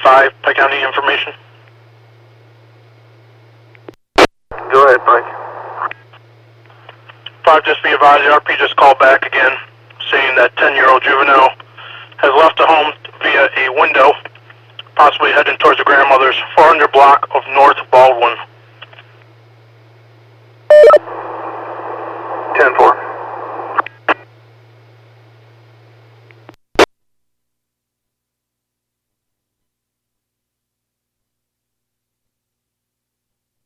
5, Pike County information. Go ahead, Mike. 5, just be advised, the RP just called back again, saying that 10-year-old juvenile has left the home via a window, possibly heading towards the grandmother's 400 block of North Baldwin.